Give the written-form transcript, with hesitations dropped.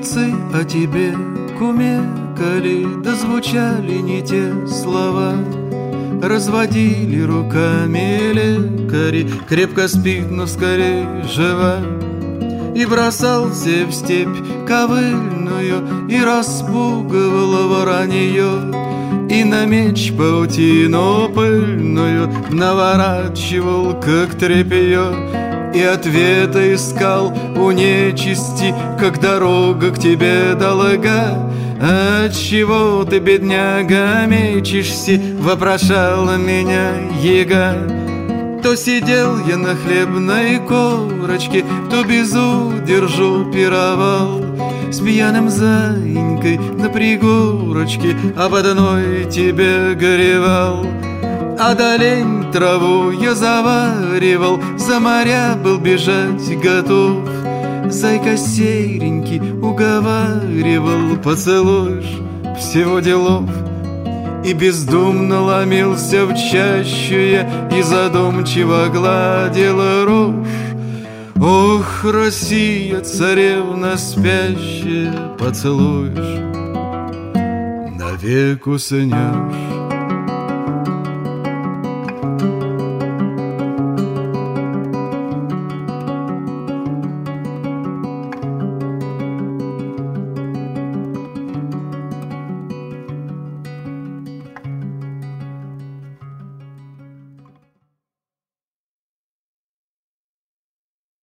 птицы о тебе кумекали, да звучали не те слова. Разводили руками лекари, крепко спит, но скорее жива. И бросался в степь ковыльную, и распугивал воронье, и на меч паутину пыльную наворачивал, как тряпье. И ответа искал у нечисти, как дорога к тебе долга. «Отчего ты, бедняга, мечешься?» — вопрошала меня яга. То сидел я на хлебной корочке, то без удержу пировал с пьяным заинькой на пригорочке, об одной тебе горевал. А долень траву я заваривал, за моря был бежать готов. Зайка серенький уговаривал, поцелуешь, всего делов. И бездумно ломился в чащу я, и задумчиво гладил рожь. Ох, Россия, царевна спящая, поцелуешь, навек уснешь.